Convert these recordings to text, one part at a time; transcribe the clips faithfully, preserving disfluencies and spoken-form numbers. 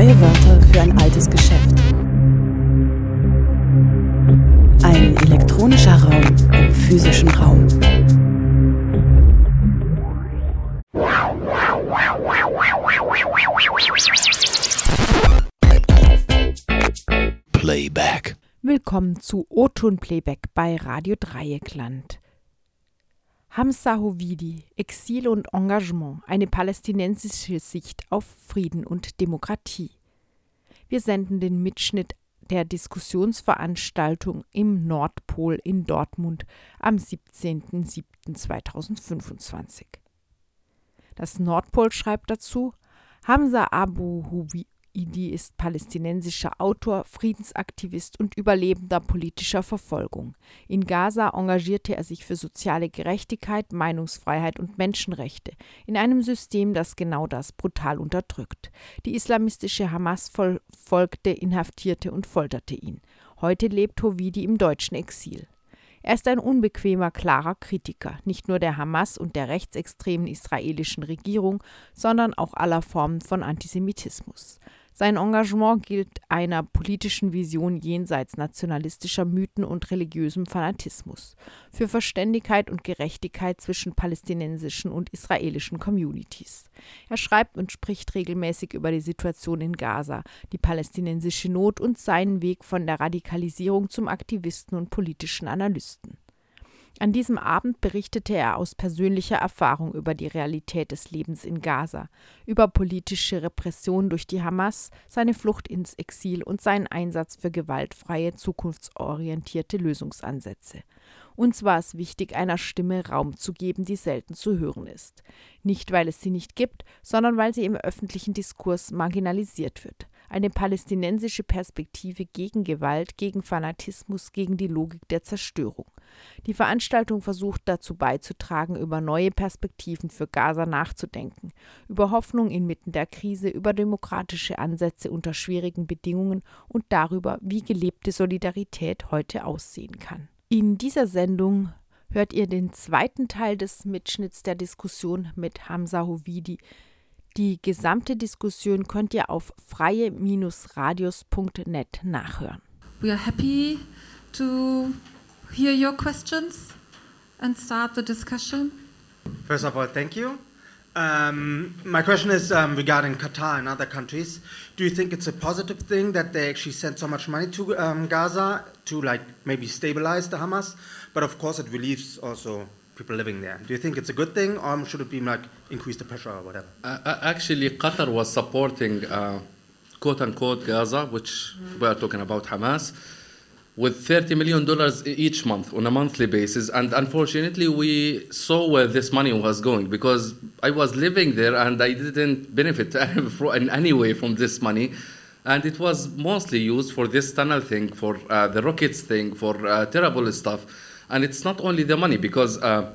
Neue Wörter für ein altes Geschäft. Ein elektronischer Raum im physischen Raum. Playback. Willkommen zu O-Ton Playback bei Radio Dreieckland. Hamza Hovidi, Exil und Engagement, eine palästinensische Sicht auf Frieden und Demokratie. Wir senden den Mitschnitt der Diskussionsveranstaltung im Nordpol in Dortmund am siebzehnten siebten zweitausendfünfundzwanzig. Das Nordpol schreibt dazu: Hamza Abu Hovidi ist palästinensischer Autor, Friedensaktivist und Überlebender politischer Verfolgung. In Gaza engagierte er sich für soziale Gerechtigkeit, Meinungsfreiheit und Menschenrechte in einem System, das genau das brutal unterdrückt. Die islamistische Hamas verfolgte, inhaftierte und folterte ihn. Heute lebt Hovidi im deutschen Exil. Er ist ein unbequemer, klarer Kritiker, nicht nur der Hamas und der rechtsextremen israelischen Regierung, sondern auch aller Formen von Antisemitismus. Sein Engagement gilt einer politischen Vision jenseits nationalistischer Mythen und religiösem Fanatismus, für Verständigkeit und Gerechtigkeit zwischen palästinensischen und israelischen Communities. Er schreibt und spricht regelmäßig über die Situation in Gaza, die palästinensische Not und seinen Weg von der Radikalisierung zum Aktivisten und politischen Analysten. An diesem Abend berichtete er aus persönlicher Erfahrung über die Realität des Lebens in Gaza, über politische Repression durch die Hamas, seine Flucht ins Exil und seinen Einsatz für gewaltfreie, zukunftsorientierte Lösungsansätze. Uns war es wichtig, einer Stimme Raum zu geben, die selten zu hören ist. Nicht, weil es sie nicht gibt, sondern weil sie im öffentlichen Diskurs marginalisiert wird. Eine palästinensische Perspektive gegen Gewalt, gegen Fanatismus, gegen die Logik der Zerstörung. Die Veranstaltung versucht dazu beizutragen, über neue Perspektiven für Gaza nachzudenken, über Hoffnung inmitten der Krise, über demokratische Ansätze unter schwierigen Bedingungen und darüber, wie gelebte Solidarität heute aussehen kann. In dieser Sendung hört ihr den zweiten Teil des Mitschnitts der Diskussion mit Hamza Hovidi. Die gesamte Diskussion könnt ihr auf freie Radios punkt net nachhören. We are happy to hear your questions and start the discussion. First of all, thank you. Um, my question is um, regarding Qatar and other countries. Do you think it's a positive thing that they actually sent so much money to um, Gaza to like maybe stabilize the Hamas? But of course it relieves also people living there. Do you think it's a good thing, or should it be like increase the pressure or whatever? Uh, actually, Qatar was supporting uh, quote-unquote Gaza, which we are talking about Hamas, with thirty million dollars each month on a monthly basis. And unfortunately, we saw where this money was going, because I was living there and I didn't benefit in any way from this money. And it was mostly used for this tunnel thing, for uh, the rockets thing, for uh, terrible stuff. And it's not only the money, because uh,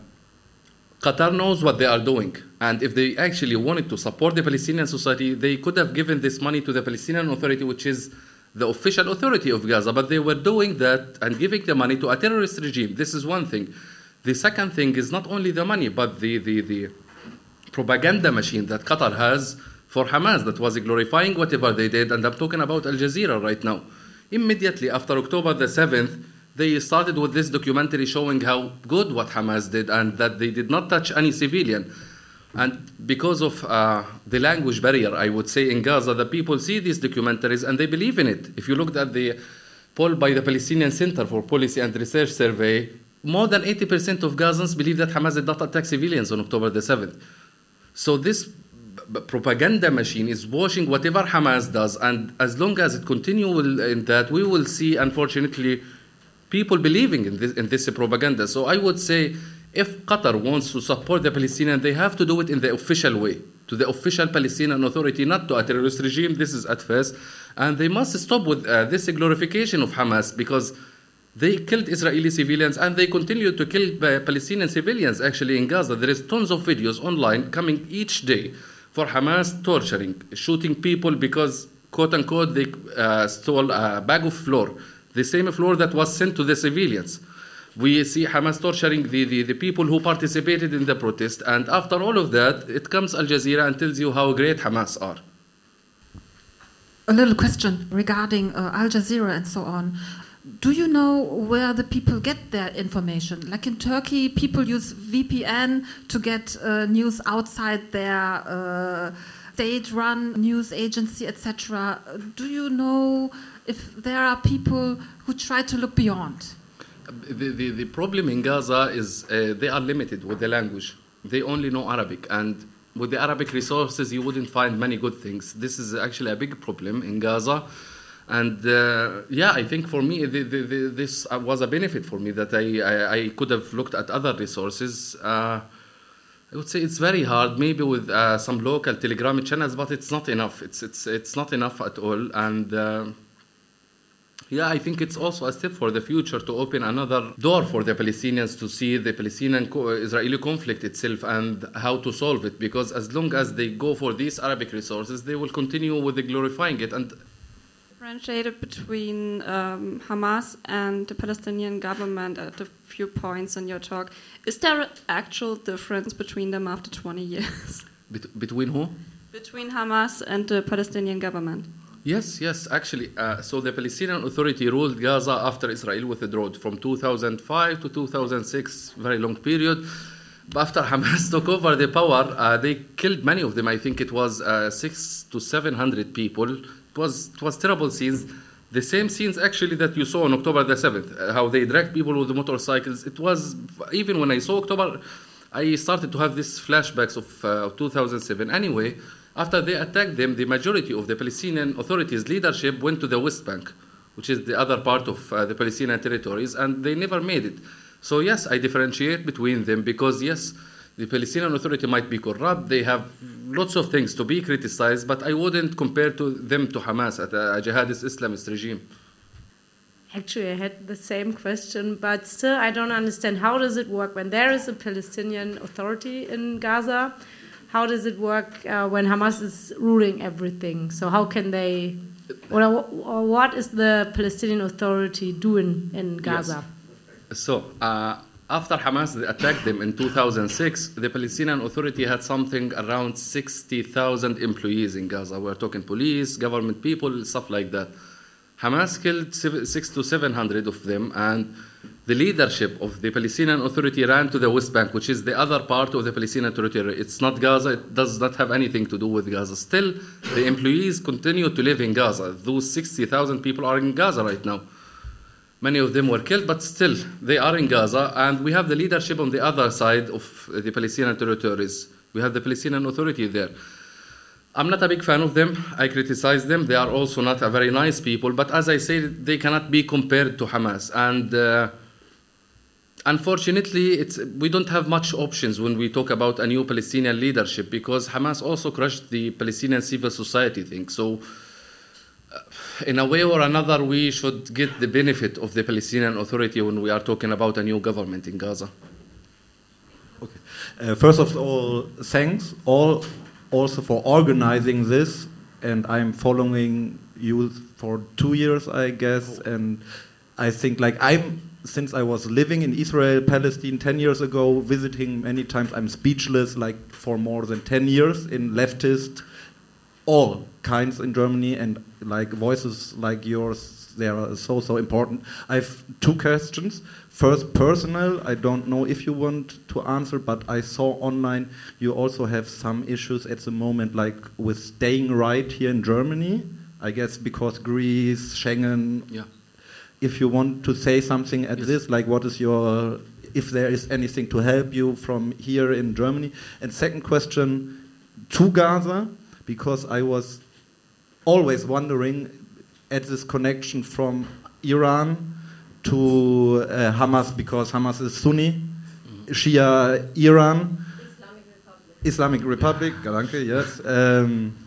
Qatar knows what they are doing. And if they actually wanted to support the Palestinian society, they could have given this money to the Palestinian Authority, which is the official authority of Gaza. But they were doing that and giving the money to a terrorist regime. This is one thing. The second thing is not only the money, but the, the, the propaganda machine that Qatar has for Hamas that was glorifying whatever they did. And I'm talking about Al Jazeera right now. Immediately after October the seventh, they started with this documentary showing how good what Hamas did and that they did not touch any civilian. And because of uh, the language barrier, I would say, in Gaza, the people see these documentaries and they believe in it. If you looked at the poll by the Palestinian Center for Policy and Research survey, more than eighty percent of Gazans believe that Hamas did not attack civilians on October the seventh. So this b- propaganda machine is washing whatever Hamas does, and as long as it continues in that, we will see, unfortunately, people believing in this, in this propaganda. So I would say, if Qatar wants to support the Palestinians, they have to do it in the official way, to the official Palestinian Authority, not to a terrorist regime. This is at first. And they must stop with uh, this glorification of Hamas, because they killed Israeli civilians and they continue to kill uh, Palestinian civilians actually in Gaza. There is tons of videos online coming each day for Hamas torturing, shooting people because, quote-unquote, they uh, stole a bag of flour, the same flour that was sent to the civilians. We see Hamas torturing the, the, the people who participated in the protest, and after all of that, it comes Al Jazeera and tells you how great Hamas are. a little question regarding uh, Al Jazeera and so on. Do you know where the people get their information? Like in Turkey, people use V P N to get uh, news outside their uh, state-run news agency, et cetera. Do you know if there are people who try to look beyond? The, the, the problem in Gaza is uh, they are limited with the language. They only know Arabic, and with the Arabic resources, you wouldn't find many good things. This is actually a big problem in Gaza. And uh, yeah, I think for me, the, the, the, this was a benefit for me that I, I, I could have looked at other resources. Uh, I would say it's very hard, maybe with uh, some local Telegram channels, but it's not enough. It's it's it's not enough at all. And uh, yeah, I think it's also a step for the future to open another door for the Palestinians to see the Palestinian-Israeli conflict itself and how to solve it. Because as long as they go for these Arabic resources, they will continue with the glorifying it. And differentiated between um, Hamas and the Palestinian government at a few points in your talk. Is there an actual difference between them after twenty years? Bet- between who? Between Hamas and the Palestinian government. Yes, yes, actually. Uh, so the Palestinian Authority ruled Gaza after Israel withdrew from two thousand five to two thousand six, very long period. But after Hamas took over the power, uh, they killed many of them. I think it was uh, six to seven hundred people. It was it was terrible scenes. The same scenes actually that you saw on October the seventh, uh, how they dragged people with the motorcycles. It was, even when I saw October, I started to have these flashbacks of uh, two thousand seven. Anyway, after they attacked them, the majority of the Palestinian Authority's leadership went to the West Bank, which is the other part of uh, the Palestinian territories, and they never made it. So yes, I differentiate between them because yes, the Palestinian Authority might be corrupt, they have lots of things to be criticized, but I wouldn't compare to them to Hamas, a jihadist Islamist regime. Actually, I had the same question, but still I don't understand how does it work when there is a Palestinian Authority in Gaza? How does it work uh, when Hamas is ruling everything? So how can they, or, or what is the Palestinian Authority doing in Gaza? Yes. So, uh, after Hamas attacked them in two thousand six, the Palestinian Authority had something around sixty thousand employees in Gaza. We're talking police, government people, stuff like that. Hamas killed six to seven hundred of them, and the leadership of the Palestinian Authority ran to the West Bank, which is the other part of the Palestinian territory. It's not Gaza. It does not have anything to do with Gaza. Still, the employees continue to live in Gaza. Those sixty thousand people are in Gaza right now. Many of them were killed, but still, they are in Gaza, and we have the leadership on the other side of the Palestinian territories. We have the Palestinian Authority there. I'm not a big fan of them. I criticize them. They are also not a very nice people, but as I said, they cannot be compared to Hamas. And uh, unfortunately, it's, we don't have much options when we talk about a new Palestinian leadership because Hamas also crushed the Palestinian civil society thing. So, uh, in a way or another, we should get the benefit of the Palestinian Authority when we are talking about a new government in Gaza. Okay. Uh, first of all, thanks all also for organizing this, and I'm following you for two years, I guess, and I think like I'm. Since I was living in Israel, Palestine ten years ago, visiting many times, I'm speechless like for more than ten years in leftist, all kinds in Germany, and like voices like yours, they are so, so important. I have two questions. First, personal, I don't know if you want to answer, but I saw online you also have some issues at the moment, like with staying right here in Germany, I guess because Greece, Schengen. Yeah. If you want to say something at yes. this, like what is your, if there is anything to help you from here in Germany. And second question to Gaza, because I was always wondering at this connection from Iran to uh, Hamas, because Hamas is Sunni, mm-hmm. Shia Iran, Islamic Republic, yeah. danke, yes. Um,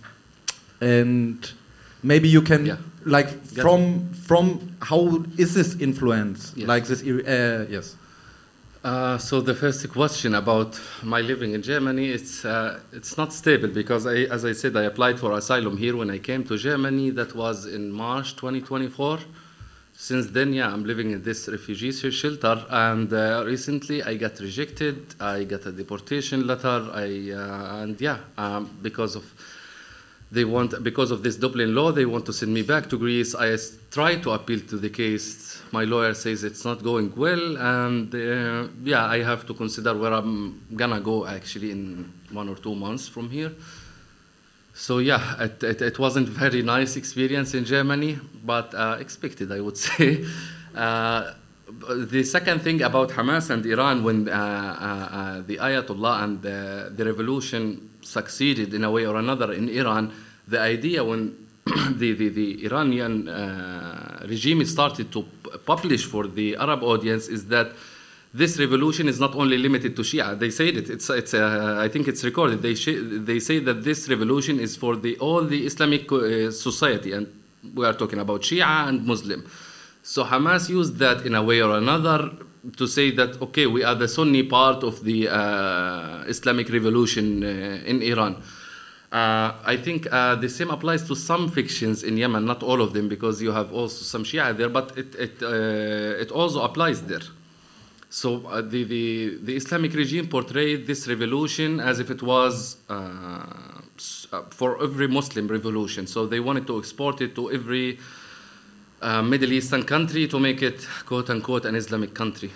and maybe you can... Yeah. Like from from how is this influence? Yes. Like this, uh, yes. Uh, so the first question about my living in Germany, it's uh, it's not stable because I, as I said, I applied for asylum here when I came to Germany. That was in March twenty twenty-four. Since then, yeah, I'm living in this refugee shelter, and uh, recently I got rejected. I got a deportation letter. I uh, and yeah, um, because of they want, because of this Dublin law, they want to send me back to Greece. I s- tried to appeal to the case. My lawyer says it's not going well, and uh, yeah, I have to consider where I'm gonna go actually in one or two months from here. So yeah, it, it, it wasn't very nice experience in Germany, but uh, expected, I would say. Uh, the second thing about Hamas and Iran, when uh, uh, uh, the Ayatollah and the, the revolution succeeded in a way or another in Iran, the idea when the, the, the Iranian uh, regime started to p- publish for the Arab audience is that this revolution is not only limited to Shia. They said it. It's, it's, uh, I think it's recorded. They, sh- they say that this revolution is for the, all the Islamic uh, society, and we are talking about Shia and Muslim. So Hamas used that in a way or another to say that, okay, we are the Sunni part of the uh, Islamic revolution uh, in Iran. Uh, I think uh, the same applies to some fictions in Yemen, not all of them, because you have also some Shia there, but it, it, uh, it also applies there. So uh, the, the, the Islamic regime portrayed this revolution as if it was uh, for every Muslim revolution. So they wanted to export it to every uh, Middle Eastern country to make it, quote-unquote, an Islamic country.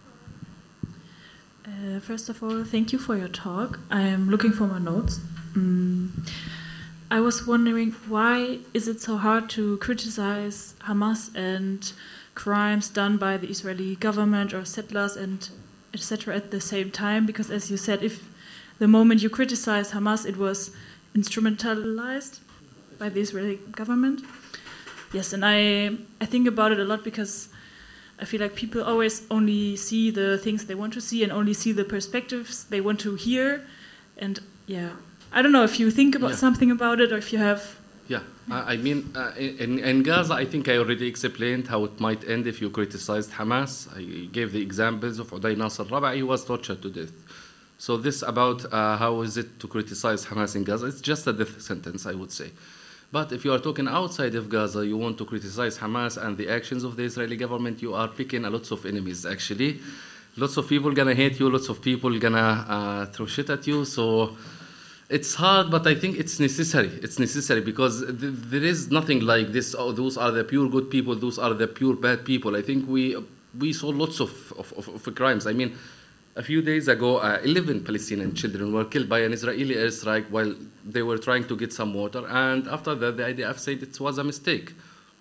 Uh, first of all, thank you for your talk. I'm looking for my notes. Mm. I was wondering, why is it so hard to criticize Hamas and crimes done by the Israeli government or settlers and et cetera at the same time? Because as you said, if the moment you criticize Hamas, it was instrumentalized by the Israeli government. Yes, and I I think about it a lot because I feel like people always only see the things they want to see and only see the perspectives they want to hear. And yeah, I don't know if you think about yeah. something about it or if you have... Yeah, I mean, uh, in, in Gaza, I think I already explained how it might end if you criticized Hamas. I gave the examples of Uday Nasser Rabai, he was tortured to death. So this about uh, how is it to criticize Hamas in Gaza, it's just a death sentence, I would say. But if you are talking outside of Gaza, you want to criticize Hamas and the actions of the Israeli government, you are picking a lots of enemies, actually. Lots of people gonna hate you, lots of people gonna uh, throw shit at you, so... It's hard, but I think it's necessary. It's necessary because th- there is nothing like this. Oh, those are the pure good people. Those are the pure bad people. I think we we saw lots of, of, of, of crimes. I mean, a few days ago, uh, eleven Palestinian children were killed by an Israeli airstrike while they were trying to get some water. And after that, the I D F said it was a mistake.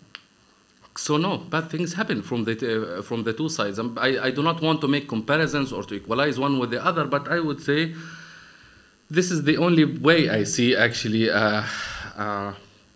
So no, bad things happen from the uh, from the two sides. I, I do not want to make comparisons or to equalize one with the other, but I would say. This is the only way I see, actually, uh, uh,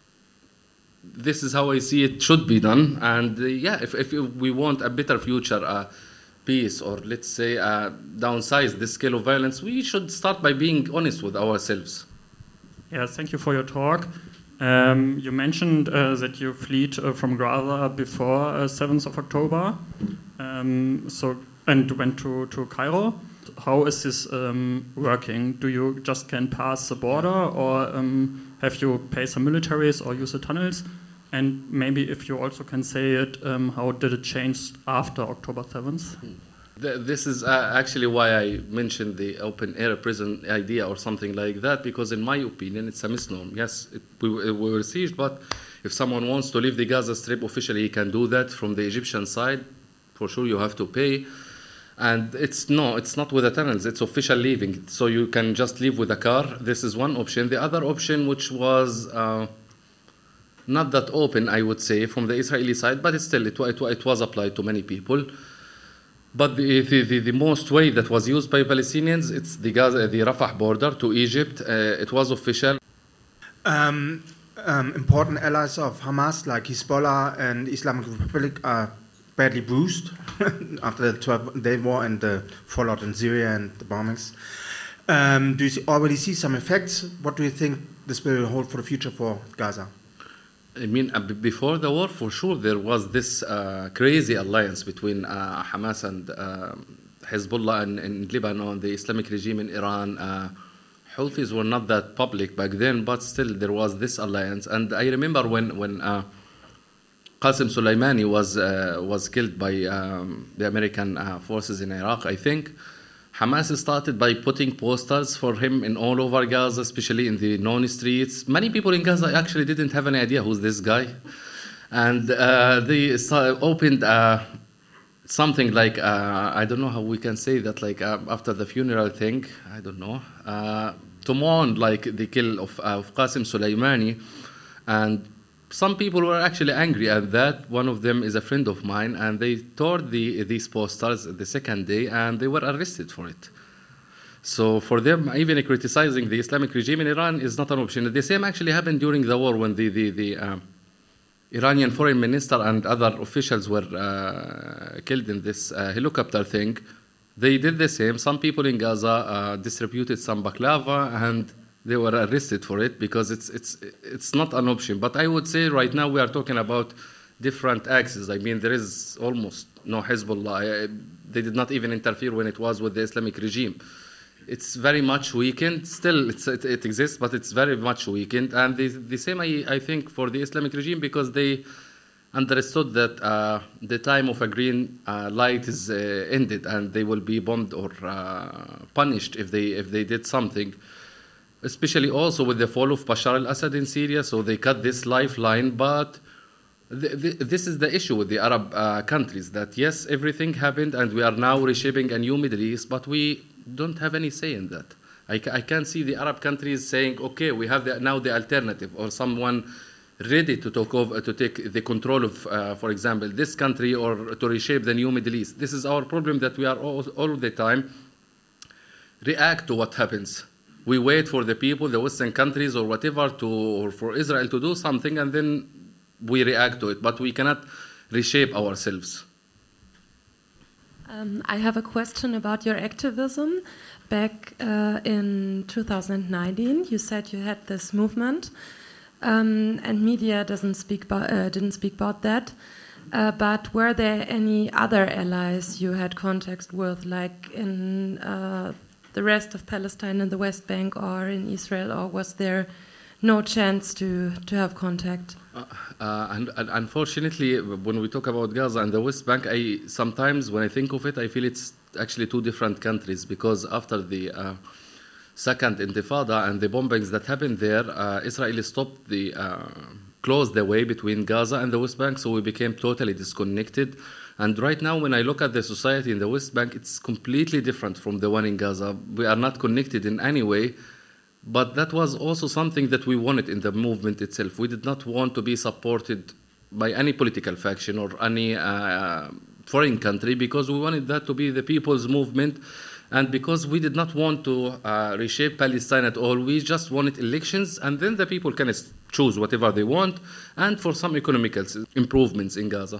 this is how I see it should be done. And uh, yeah, if, if we want a better future, uh, peace, or let's say uh, downsize the scale of violence, we should start by being honest with ourselves. Yes, thank you for your talk. Um, you mentioned uh, that you fled uh, from Gaza before uh, seventh of October, um, so and went to, to Cairo. How is this um, working? Do you just can pass the border, or um, have you pay some militaries or use the tunnels? And maybe if you also can say it, um, how did it change after October seventh? This is uh, actually why I mentioned the open-air prison idea or something like that, because in my opinion, it's a misnomer. Yes, it, we, we were sieged, but if someone wants to leave the Gaza Strip officially, he can do that. From the Egyptian side, for sure you have to pay. And it's no, it's not with the tunnels, it's official leaving. So you can just leave with a car. This is one option. The other option, which was uh, not that open, I would say, from the Israeli side, but it's still, it, it, it was applied to many people. But the, the, the, the most way that was used by Palestinians, it's the Gaza, the Rafah border to Egypt. Uh, it was official. Um, um, important allies of Hamas, like Hezbollah and Islamic Republic, are badly bruised after the twelve-day war and the fallout in Syria and the bombings. Um, do you see, already see some effects? What do you think this will hold for the future for Gaza? I mean, uh, b- before the war, for sure, there was this uh, crazy alliance between uh, Hamas and uh, Hezbollah in, in Lebanon, the Islamic regime in Iran. Uh, Houthis were not that public back then, but still there was this alliance. And I remember when when uh, Qasem Soleimani was uh, was killed by um, the American uh, forces in Iraq, I think. Hamas started by putting posters for him in all over Gaza, especially in the known streets. Many people in Gaza actually didn't have any idea who's this guy. And uh, they started, opened uh, something like, uh, I don't know how we can say that, like uh, after the funeral thing, I don't know, uh, to mourn like the kill of, uh, of Qasim Soleimani. And some people were actually angry at that. One of them is a friend of mine, and they tore the, these posters the second day, and they were arrested for it. So for them, even criticizing the Islamic regime in Iran is not an option. The same actually happened during the war when the, the, the uh, Iranian foreign minister and other officials were uh, killed in this uh, helicopter thing. They did the same. Some people in Gaza uh, distributed some baklava, and they were arrested for it because it's it's it's not an option. But I would say right now we are talking about different axes. I mean, there is almost no Hezbollah. They did not even interfere when it was with the Islamic regime. It's very much weakened. Still, it's, it, it exists, but it's very much weakened. And the, the same, I, I think, for the Islamic regime, because they understood that uh, the time of a green uh, light is uh, ended, and they will be bombed or uh, punished if they if they did something. Especially also with the fall of Bashar al-Assad in Syria, so they cut this lifeline. But th- th- this is the issue with the Arab uh, countries, that yes, everything happened, and we are now reshaping a new Middle East, but we don't have any say in that. I, ca- I can't see the Arab countries saying, okay, we have the, now the alternative, or someone ready to take over, to take the control of, uh, for example, this country, or to reshape the new Middle East. This is our problem, that we are all, all the time react to what happens. We wait for the people, the Western countries, or whatever, to, or for Israel to do something, and then we react to it. But we cannot reshape ourselves. Um, I have a question about your activism. Back uh, in two thousand nineteen, you said you had this movement, um, and media doesn't speak about, uh, didn't speak about that. Uh, but were there any other allies you had contact with, like in uh, the rest of Palestine and the West Bank, or in Israel, or was there no chance to, to have contact? Uh, uh, and, and unfortunately, when we talk about Gaza and the West Bank, I sometimes, when I think of it, I feel it's actually two different countries, because after the uh, second Intifada and the bombings that happened there, uh, Israel stopped the, uh, closed the way between Gaza and the West Bank, so we became totally disconnected. And right now, when I look at the society in the West Bank, it's completely different from the one in Gaza. We are not connected in any way, but that was also something that we wanted in the movement itself. We did not want to be supported by any political faction or any uh, foreign country, because we wanted that to be the people's movement, and because we did not want to uh, reshape Palestine at all. We just wanted elections, and then the people can choose whatever they want, and for some economic improvements in Gaza.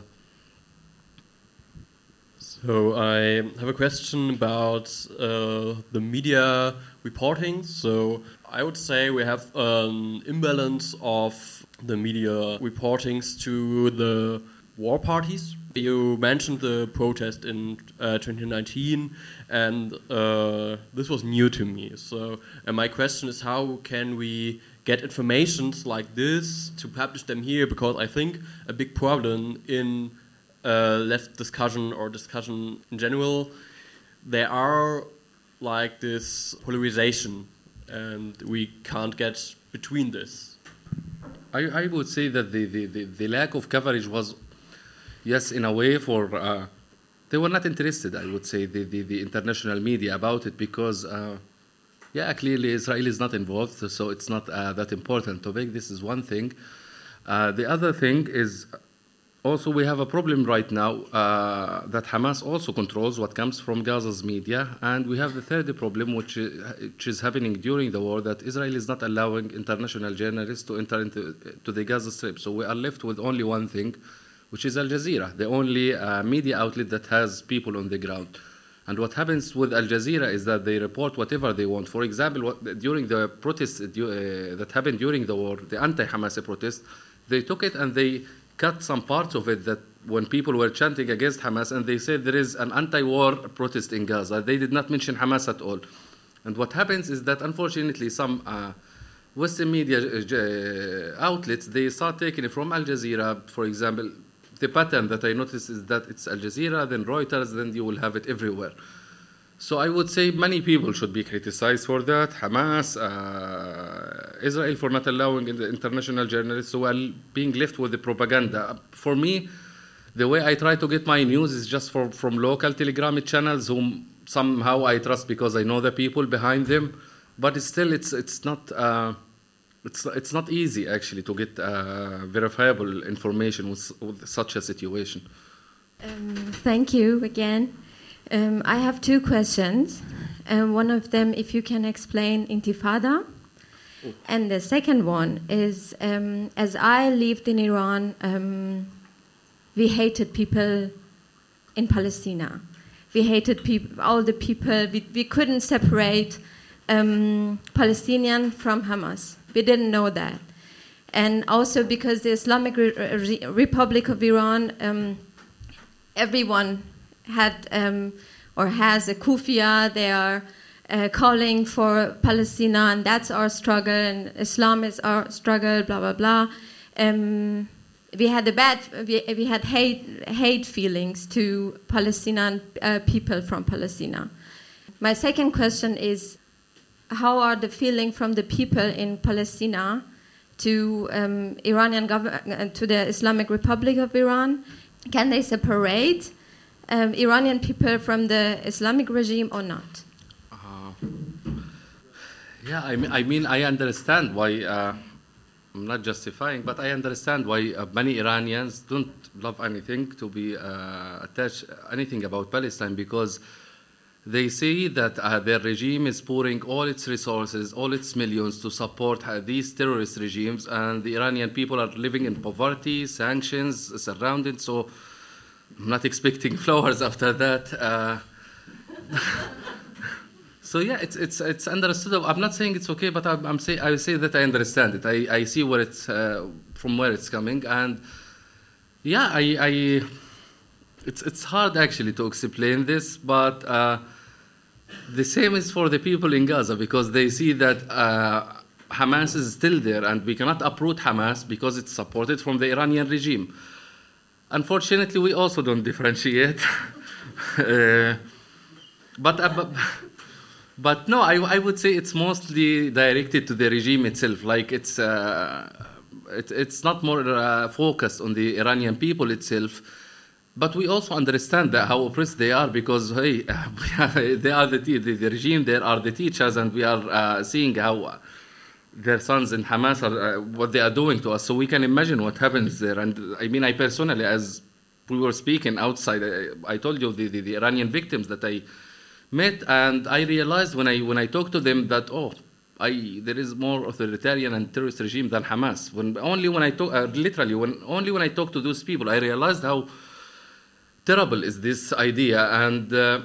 So I have a question about uh, the media reporting. So I would say we have an imbalance of the media reportings to the war parties. You mentioned the protest in uh, twenty nineteen, and uh, this was new to me. So and my question is, how can we get informations like this to publish them here? Because I think a big problem in Uh, left discussion or discussion in general, there are like this polarization, and we can't get between this. I, I would say that the, the, the, the lack of coverage was, yes, in a way, for uh, they were not interested, I would say, the, the, the international media about it, because uh, yeah, clearly Israel is not involved, so it's not uh, that important topic. This is one thing. Uh, the other thing is, also, we have a problem right now uh, that Hamas also controls what comes from Gaza's media. And we have the third problem, which is, which is happening during the war, that Israel is not allowing international journalists to enter into to the Gaza Strip. So we are left with only one thing, which is Al Jazeera, the only uh, media outlet that has people on the ground. And what happens with Al Jazeera is that they report whatever they want. For example, what, during the protests uh, that happened during the war, the anti-Hamas protest, they took it and they cut some parts of it that when people were chanting against Hamas, and they said there is an anti-war protest in Gaza. They did not mention Hamas at all. And what happens is that, unfortunately, some uh, Western media uh, outlets, they start taking it from Al Jazeera, for example. The pattern that I noticed is that it's Al Jazeera, then Reuters, then you will have it everywhere. So I would say many people should be criticized for that. Hamas, uh, Israel for not allowing the international journalists while being left with the propaganda. For me, the way I try to get my news is just for, from local Telegram channels whom somehow I trust because I know the people behind them. But it's still, it's it's not uh, it's it's not easy actually to get uh, verifiable information with, with such a situation. Um, thank you again. Um, I have two questions. Um, one of them, if you can explain Intifada. Oh. And the second one is, um, as I lived in Iran, um, we hated people in Palestine. We hated peop- all the people. We, we couldn't separate um, Palestinian from Hamas. We didn't know that. And also because the Islamic Re- Re- Republic of Iran, um, everyone had um, or has a kufia. They are uh, calling for Palestine, and that's our struggle, and Islam is our struggle, blah, blah, blah. Um, we had a bad, we, we had hate, hate feelings to Palestinian uh, people from Palestine. My second question is, how are the feeling from the people in Palestine to um, Iranian government, to the Islamic Republic of Iran? Can they separate um, Iranian people from the Islamic regime or not? Uh, yeah, I mean, I mean, I understand why. Uh, I'm not justifying, but I understand why uh, many Iranians don't love anything to be uh, attached anything about Palestine, because they see that uh, their regime is pouring all its resources, all its millions to support uh, these terrorist regimes, and the Iranian people are living in poverty, sanctions, surrounded. So I'm not expecting flowers after that. Uh, so yeah, it's it's it's understood. I'm not saying it's okay, but I'm, I'm say I say that I understand it. I, I see where it's uh, from where it's coming, and yeah, I. I It's it's hard actually to explain this, but uh, the same is for the people in Gaza, because they see that uh, Hamas is still there, and we cannot uproot Hamas because it's supported from the Iranian regime. Unfortunately, we also don't differentiate. uh, but, uh, but but no, I, I would say it's mostly directed to the regime itself. Like it's uh, it, it's not more uh, focused on the Iranian people itself. But we also understand that how oppressed they are, because hey, they are the, the the regime. They are the teachers, and we are uh, seeing how their sons in Hamas are uh, what they are doing to us. So we can imagine what happens there. And I mean, I personally, as we were speaking outside, I, I told you the, the, the Iranian victims that I met, and I realized when I when I talked to them that oh, I there is more authoritarian and terrorist regime than Hamas. When only when I talk, uh, literally when only when I talked to those people, I realized how terrible is this idea, and uh,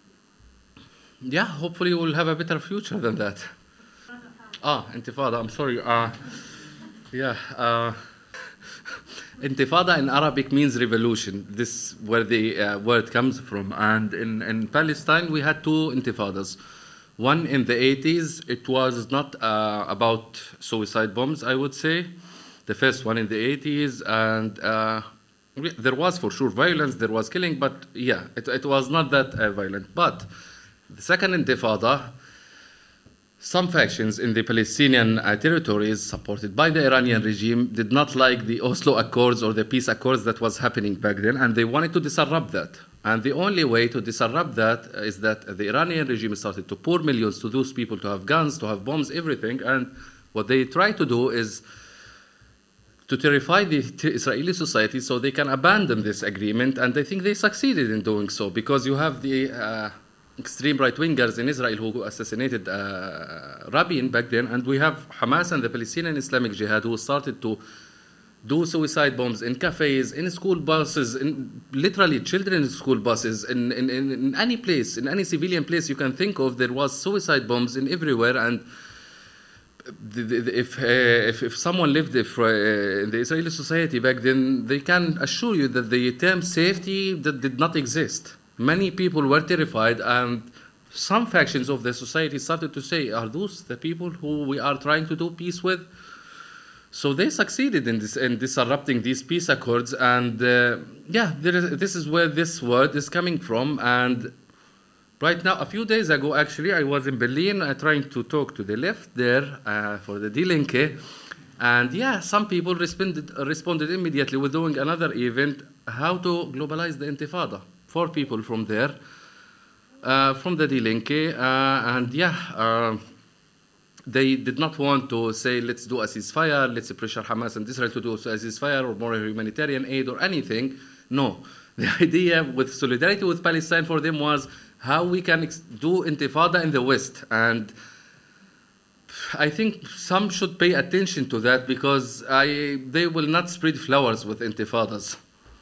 yeah, hopefully we'll have a better future than that. Ah, Intifada, I'm sorry. Uh, yeah, uh, Intifada in Arabic means revolution. This is where the uh, word comes from. And in, in Palestine, we had two Intifadas. One in the eighties, it was not uh, about suicide bombs, I would say. The first one in the eighties, and uh, there was for sure violence, there was killing, but yeah, it, it was not that uh, violent. But the second Intifada, some factions in the Palestinian uh, territories supported by the Iranian regime did not like the Oslo Accords or the peace accords that was happening back then, and they wanted to disrupt that. And the only way to disrupt that is that the Iranian regime started to pour millions to those people to have guns, to have bombs, everything. And what they try to do is to terrify the Israeli society so they can abandon this agreement. And I think they succeeded in doing so, because you have the uh, extreme right-wingers in Israel who assassinated uh, Rabin back then, and we have Hamas and the Palestinian Islamic Jihad who started to do suicide bombs in cafes, in school buses, in literally children's school buses, in, in, in, in any place, in any civilian place you can think of, there was suicide bombs in everywhere. And the, the, if, uh, if if someone lived if, uh, in the Israeli society back then, they can assure you that the term safety that did not exist. Many people were terrified, and some factions of the society started to say, are those the people who we are trying to do peace with? So they succeeded in this in disrupting these peace accords, and uh, yeah, there is, this is where this word is coming from. And Right now, a few days ago, actually, I was in Berlin uh, trying to talk to the left there uh, for the Die Linke. And yeah, some people responded, uh, responded immediately with doing another event, how to globalize the Intifada. Four people from there, uh, from the Die Linke. Uh, and yeah, uh, they did not want to say, let's do a ceasefire, let's pressure Hamas and Israel to do a ceasefire or more humanitarian aid or anything. No. The idea with solidarity with Palestine for them was how we can ex- do Intifada in the West. And I think some should pay attention to that because I, they will not spread flowers with Intifadas.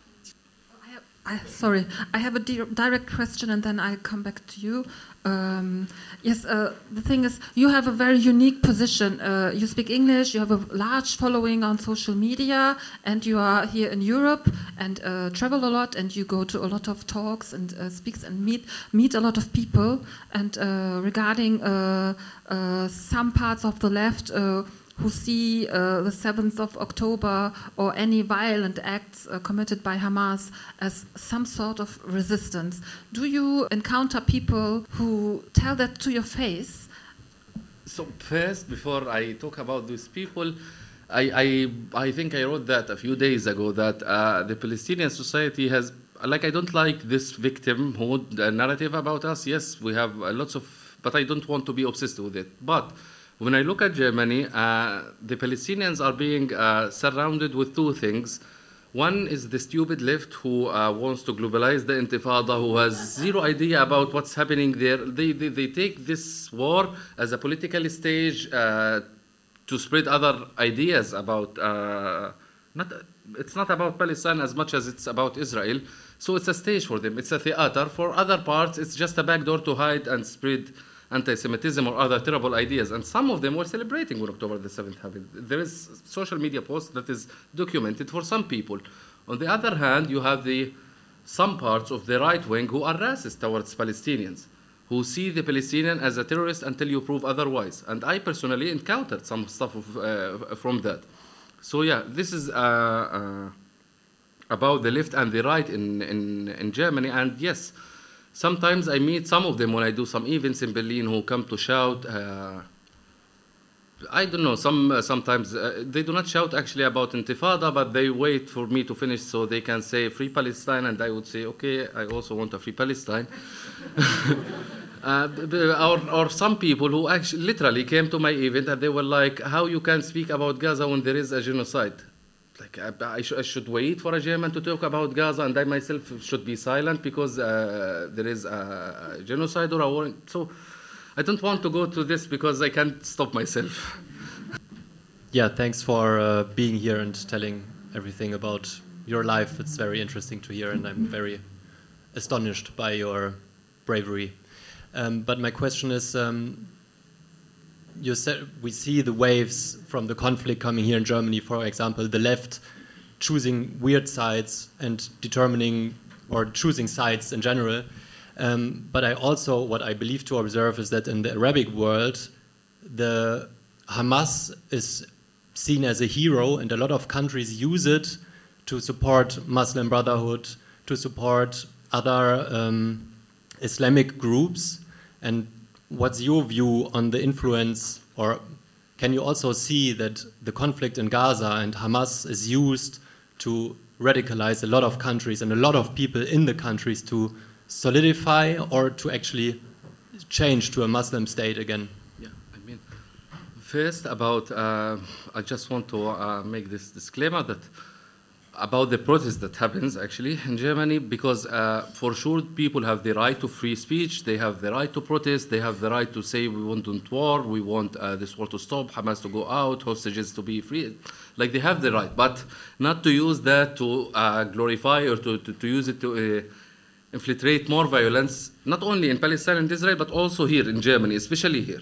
I, sorry, I have a di- direct question and then I'll come back to you. Um, yes, uh, the thing is, you have a very unique position. Uh, you speak English, you have a large following on social media, and you are here in Europe and uh, travel a lot, and you go to a lot of talks and uh, speaks and meet meet a lot of people. And uh, regarding uh, uh, some parts of the left, uh, who see uh, the seventh of October or any violent acts uh, committed by Hamas as some sort of resistance. Do you encounter people who tell that to your face? So first, before I talk about these people, I, I, I think I wrote that a few days ago that uh, the Palestinian society has, like I don't like this victimhood narrative about us. Yes, we have uh, lots of, but I don't want to be obsessed with it. But when I look at Germany, uh, the Palestinians are being uh, surrounded with two things. One is the stupid left who uh, wants to globalize the Intifada, who has zero idea about what's happening there. They, they, they take this war as a political stage uh, to spread other ideas about, uh, not, it's not about Palestine as much as it's about Israel. So it's a stage for them, it's a theater. For other parts, it's just a backdoor to hide and spread anti-Semitism or other terrible ideas. And some of them were celebrating when October the seventh happened. There is social media post that is documented for some people. On the other hand, you have the some parts of the right wing who are racist towards Palestinians, who see the Palestinian as a terrorist until you prove otherwise. And I personally encountered some stuff of, uh, from that. So yeah, this is uh, uh, about the left and the right in, in, in Germany. And yes, sometimes I meet some of them when I do some events in Berlin who come to shout. Uh, I don't know, some, uh, sometimes uh, they do not shout actually about Intifada, but they wait for me to finish so they can say Free Palestine, and I would say, okay, I also want a Free Palestine. uh, or, or some people who actually literally came to my event and they were like, how you can speak about Gaza when there is a genocide? Like I, I, sh- I should wait for a German to talk about Gaza, and I myself should be silent because uh, there is a genocide or a war. So I don't want to go to this because I can't stop myself. Yeah, thanks for uh, being here and telling everything about your life. It's very interesting to hear, and I'm very astonished by your bravery. Um, but my question is, um, you said we see the waves from the conflict coming here in Germany, for example, the left choosing weird sides and determining or choosing sides in general. Um, but I also, what I believe to observe is that in the Arabic world, the Hamas is seen as a hero, and a lot of countries use it to support Muslim Brotherhood, to support other um, Islamic groups. And what's your view on the influence, or can you also see that the conflict in Gaza and Hamas is used to radicalize a lot of countries and a lot of people in the countries to solidify or to actually change to a Muslim state again? Yeah, I mean, first about, uh, I just want to uh, make this disclaimer that about the protest that happens actually in Germany, because uh, for sure people have the right to free speech, they have the right to protest, they have the right to say we want war, we want uh, this war to stop, Hamas to go out, hostages to be free. Like they have the right, but not to use that to uh, glorify or to, to, to use it to uh, infiltrate more violence, not only in Palestine and Israel, but also here in Germany, especially here.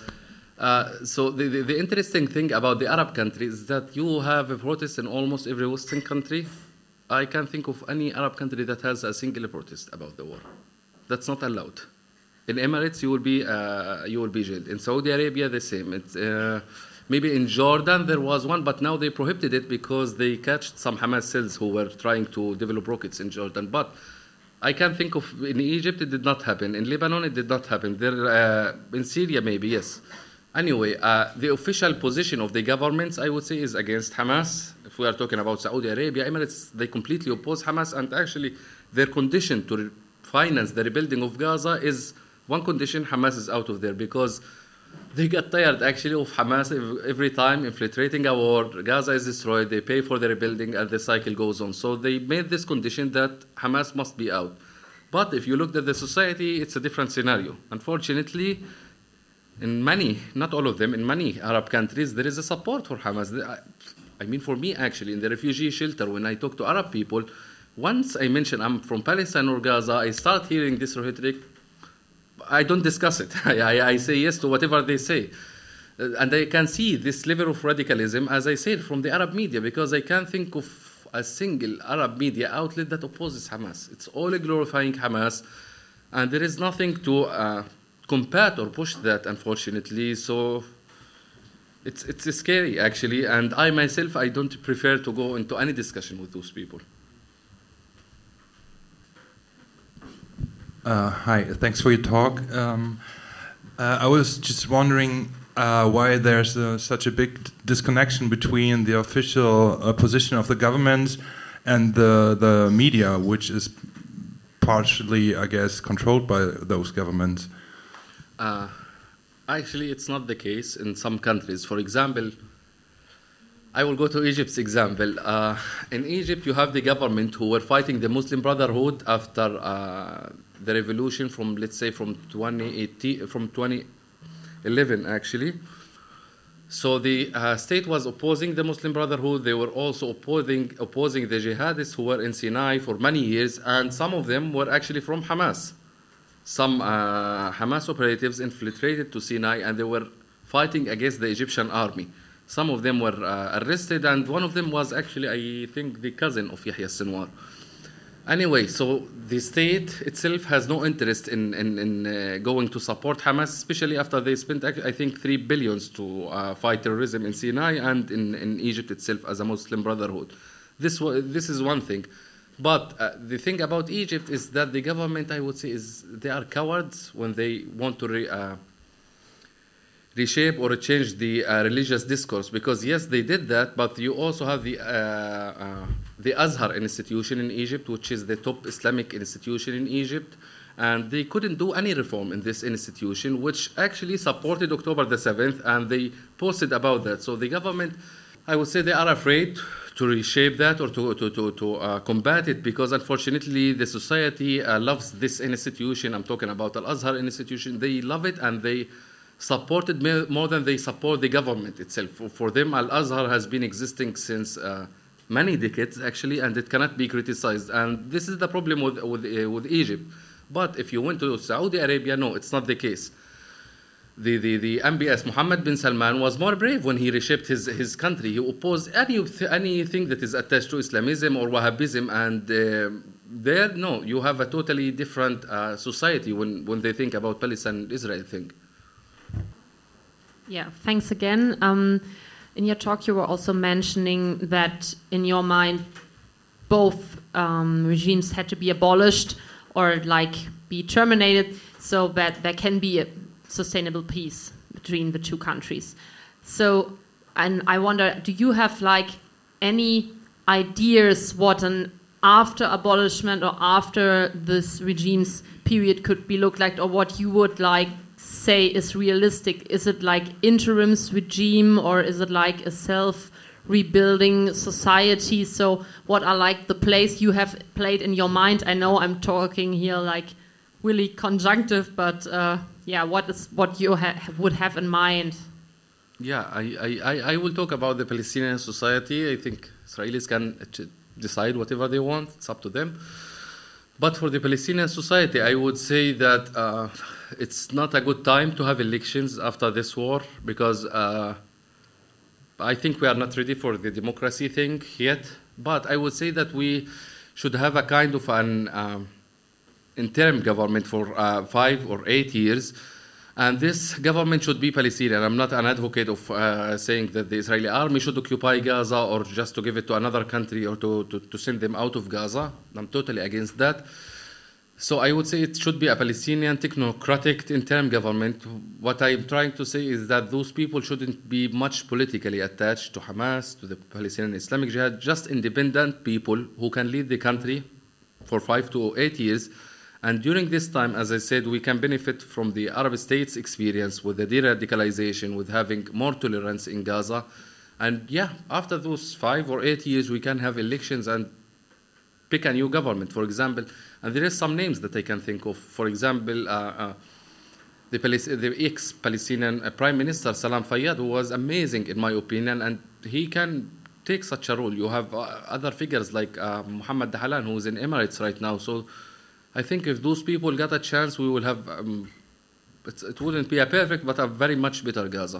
Uh, so the, the, the interesting thing about the Arab countries is that you have a protest in almost every Western country. I can't think of any Arab country that has a single protest about the war. That's not allowed. In Emirates, you will be uh, you will be jailed. In Saudi Arabia, the same. It's, uh, maybe in Jordan there was one, but now they prohibited it because they catched some Hamas cells who were trying to develop rockets in Jordan. But I can think of, in Egypt it did not happen, in Lebanon it did not happen, there, uh, in Syria maybe, yes. Anyway, uh, the official position of the governments, I would say, is against Hamas. If we are talking about Saudi Arabia, Emirates, they completely oppose Hamas, and actually their condition to re- finance the rebuilding of Gaza is one condition: Hamas is out of there, because they got tired actually of Hamas every time infiltrating a war. Gaza is destroyed, they pay for the rebuilding, and the cycle goes on. So they made this condition that Hamas must be out. But if you looked at the society, it's a different scenario. Unfortunately, in many, not all of them, in many Arab countries, there is a support for Hamas. I mean, for me, actually, in the refugee shelter, when I talk to Arab people, once I mention I'm from Palestine or Gaza, I start hearing this rhetoric. I don't discuss it. I, I say yes to whatever they say. Uh, and I can see this level of radicalism, as I said, from the Arab media, because I can't think of a single Arab media outlet that opposes Hamas. It's all glorifying Hamas, and there is nothing to uh, combat or push that, unfortunately. So it's it's scary, actually, and I myself, I don't prefer to go into any discussion with those people. Uh, hi, thanks for your talk. Um, uh, I was just wondering uh, why there's uh, such a big disconnection between the official uh, position of the government and the the media, which is partially, I guess, controlled by those governments. Uh, actually, it's not the case in some countries. For example, I will go to Egypt's example. Uh, in Egypt, you have the government who were fighting the Muslim Brotherhood after uh, the revolution from, let's say, from twenty eighteen, from twenty eleven, actually. So the uh, state was opposing the Muslim Brotherhood. They were also opposing opposing the jihadists who were in Sinai for many years, and some of them were actually from Hamas. Some uh, Hamas operatives infiltrated to Sinai, and they were fighting against the Egyptian army. Some of them were uh, arrested, and one of them was actually, I think, the cousin of Yahya Sinwar. Anyway, so the state itself has no interest in, in, in uh, going to support Hamas, especially after they spent, I think, three billions to uh, fight terrorism in Sinai and in, in Egypt itself as a Muslim Brotherhood. This, this is one thing. But uh, the thing about Egypt is that the government, I would say, is they are cowards when they want to re, uh, reshape or change the uh, religious discourse. Because yes, they did that, but you also have the uh, uh, the Azhar institution in Egypt, which is the top Islamic institution in Egypt, and they couldn't do any reform in this institution, which actually supported October the seventh, and they posted about that. So the government, I would say, they are afraid to reshape that or to to to, to uh, combat it, because unfortunately the society uh, loves this institution. I'm talking about Al Azhar institution. They love it, and they support it more than they support the government itself. For them, Al Azhar has been existing since uh, many decades, actually, and it cannot be criticized. And this is the problem with with, uh, with Egypt. But if you went to Saudi Arabia, no, it's not the case. The, the, the M B S, Mohammed bin Salman, was more brave when he reshaped his, his country. He opposed any, anything that is attached to Islamism or Wahhabism, and uh, there, no, you have a totally different uh, society when, when they think about Palestine and Israel thing. Yeah, thanks again. Um, in your talk, you were also mentioning that in your mind, both um, regimes had to be abolished or like be terminated so that there can be a sustainable peace between the two countries. So, and I wonder, do you have like any ideas what an after abolishment or after this regime's period could be looked like, or what you would like say is realistic? Is it like interim's regime, or is it like a self-rebuilding society? So what are like the place you have played in your mind? I know I'm talking here like really conjunctive, but uh, yeah, what is what you ha would have in mind? Yeah, I, I, I will talk about the Palestinian society. I think Israelis can decide whatever they want. It's up to them. But for the Palestinian society, I would say that uh, it's not a good time to have elections after this war, because uh, I think we are not ready for the democracy thing yet. But I would say that we should have a kind of an um, interim government for uh, five or eight years. And this government should be Palestinian. I'm not an advocate of uh, saying that the Israeli army should occupy Gaza or just to give it to another country or to, to, to send them out of Gaza. I'm totally against that. So I would say it should be a Palestinian technocratic interim government. What I'm trying to say is that those people shouldn't be much politically attached to Hamas, to the Palestinian Islamic Jihad, just independent people who can lead the country for five to eight years. And during this time, as I said, we can benefit from the Arab states' experience with the de-radicalization, with having more tolerance in Gaza. And yeah, after those five or eight years, we can have elections and pick a new government, for example. And there is some names that I can think of. For example, uh, uh, the, Palis- the ex-Palestinian uh, Prime Minister, Salam Fayyad, who was amazing in my opinion, and he can take such a role. You have uh, other figures like uh, Mohammed Dahalan, who is in Emirates right now. So I think if those people got a chance, we will have, um, it, it wouldn't be a perfect, but a very much better Gaza.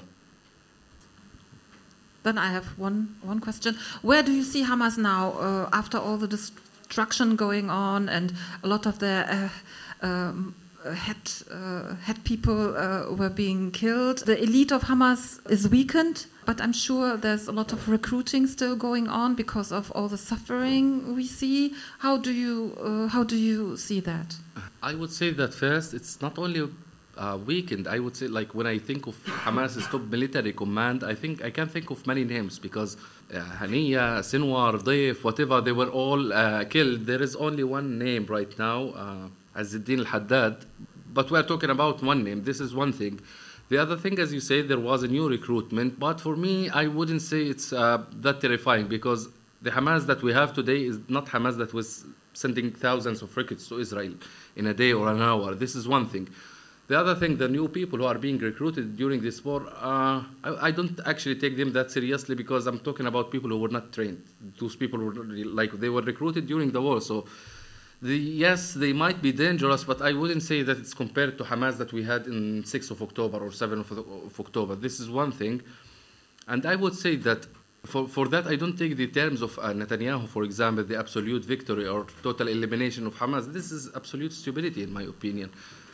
Then I have one, one question. Where do you see Hamas now uh, after all the destruction going on and a lot of their uh, um, head, uh, head people uh, were being killed? The elite of Hamas is weakened, but I'm sure there's a lot of recruiting still going on because of all the suffering we see. How do you, uh, how do you see that? I would say that first, it's not only Uh, weakened. I would say, like, when I think of Hamas's top military command, I think I can think of many names because uh, Haniya, Sinwar, Daif, whatever, they were all uh, killed. There is only one name right now, uh, Azzeddin al-Haddad, but we are talking about one name. This is one thing. The other thing, as you say, there was a new recruitment, but for me, I wouldn't say it's uh, that terrifying because the Hamas that we have today is not Hamas that was sending thousands of rockets to Israel in a day or an hour. This is one thing. The other thing, the new people who are being recruited during this war, uh, I, I don't actually take them that seriously because I'm talking about people who were not trained. Those people were like they were recruited during the war. So, the, yes, they might be dangerous, but I wouldn't say that it's compared to Hamas that we had in sixth of October or seventh of October. This is one thing. And I would say that for, for that, I don't take the terms of uh, Netanyahu, for example, the absolute victory or total elimination of Hamas. This is absolute stupidity, in my opinion.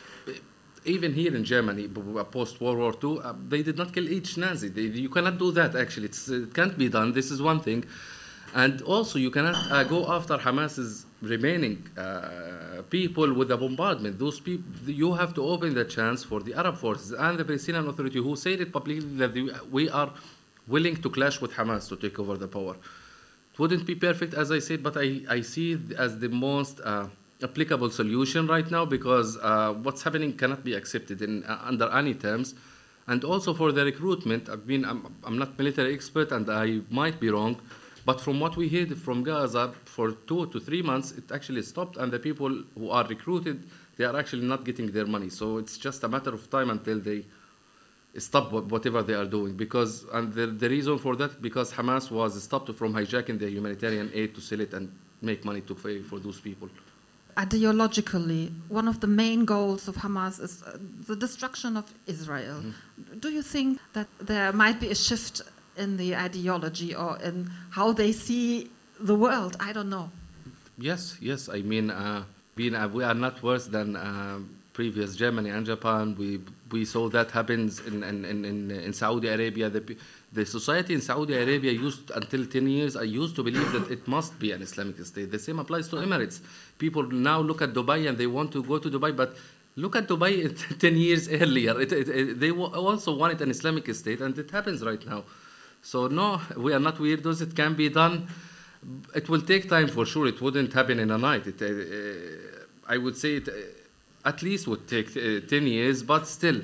Even here in Germany, post-World War Two, uh, they did not kill each Nazi. They, you cannot do that, actually. It's, it can't be done. This is one thing. And also, you cannot uh, go after Hamas's remaining uh, people with a bombardment. Those people, you have to open the chance for the Arab forces and the Palestinian Authority, who said it publicly that we are willing to clash with Hamas to take over the power. It wouldn't be perfect, as I said, but I, I see it as the most Uh, applicable solution right now because uh, what's happening cannot be accepted in uh, under any terms. And also for the recruitment, I mean, I'm, I'm not military expert and I might be wrong, but from what we heard from Gaza, for two to three months, it actually stopped, and the people who are recruited, they are actually not getting their money. So it's just a matter of time until they stop whatever they are doing. Because, and the, the reason for that, because Hamas was stopped from hijacking the humanitarian aid to sell it and make money to pay for those people. Ideologically, one of the main goals of Hamas is uh, the destruction of Israel. Mm-hmm. Do you think that there might be a shift in the ideology or in how they see the world? I don't know. Yes, yes. I mean, uh, being, uh, we are not worse than uh, previous Germany and Japan. We we saw that happens in in, in, in Saudi Arabia. The, The society in Saudi Arabia used, until ten years, I used to believe that it must be an Islamic state. The same applies to Emirates. People now look at Dubai and they want to go to Dubai, but look at Dubai ten years earlier. It, it, it, they also wanted an Islamic state, and it happens right now. So no, we are not weirdos. It can be done. It will take time for sure. It wouldn't happen in a night. It, uh, I would say it uh, at least would take uh, ten years, but still,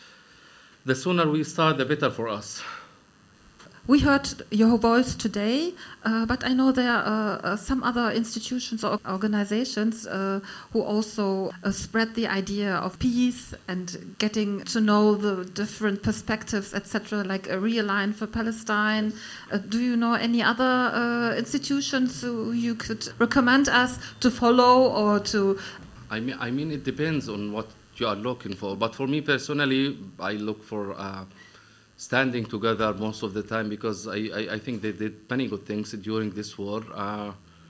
the sooner we start, the better for us. We heard your voice today, uh, but I know there are uh, uh, some other institutions or organizations uh, who also uh, spread the idea of peace and getting to know the different perspectives, et cetera, like a Realign for Palestine. Uh, do you know any other uh, institutions who you could recommend us to follow or to? I mean, I mean, it depends on what you are looking for. But for me personally, I look for Uh, standing together most of the time because I, I, I think they did many good things during this war. Uh,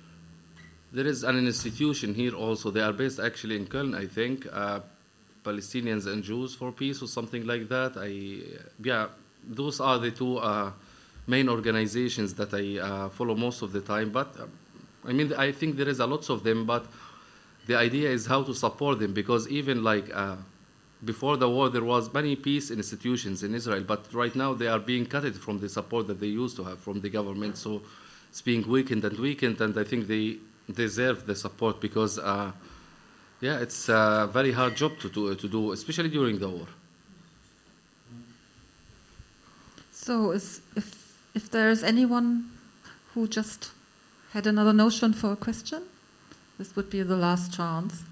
there is an institution here also. They are based actually in Köln, I think, uh, Palestinians and Jews for Peace or something like that. I yeah, those are the two uh, main organizations that I uh, follow most of the time. But uh, I mean, I think there is a lots of them, but the idea is how to support them, because even like uh, before the war there was many peace institutions in Israel, but right now they are being cut from the support that they used to have from the government. So it's being weakened and weakened, and I think they deserve the support because, uh, yeah, it's a very hard job to do, to do, especially during the war. So is, if, if there's anyone who just had another notion for a question, this would be the last chance.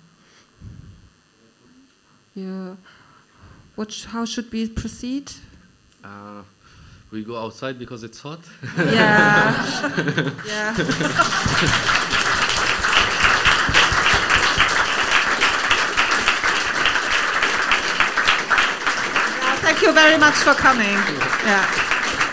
Yeah. What sh- how should we proceed? Uh, we go outside because it's hot? Yeah. Yeah. Thank you very much for coming. Yeah.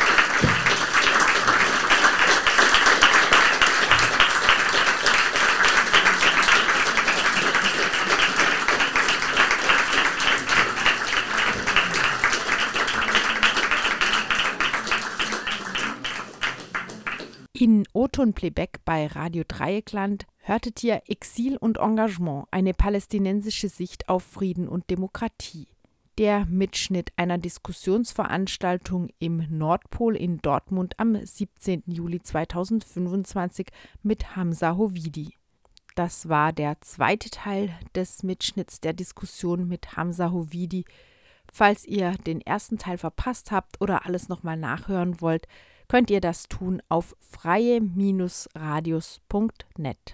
In O-Ton-Playback bei Radio Dreieckland hörtet ihr Exil und Engagement, eine palästinensische Sicht auf Frieden und Demokratie. Der Mitschnitt einer Diskussionsveranstaltung im Nordpol in Dortmund am siebzehnten Juli zweitausendfünfundzwanzig mit Hamza Hovidi. Das war der zweite Teil des Mitschnitts der Diskussion mit Hamza Hovidi. Falls ihr den ersten Teil verpasst habt oder alles nochmal nachhören wollt, könnt ihr das tun auf freie Bindestrich radios Punkt net.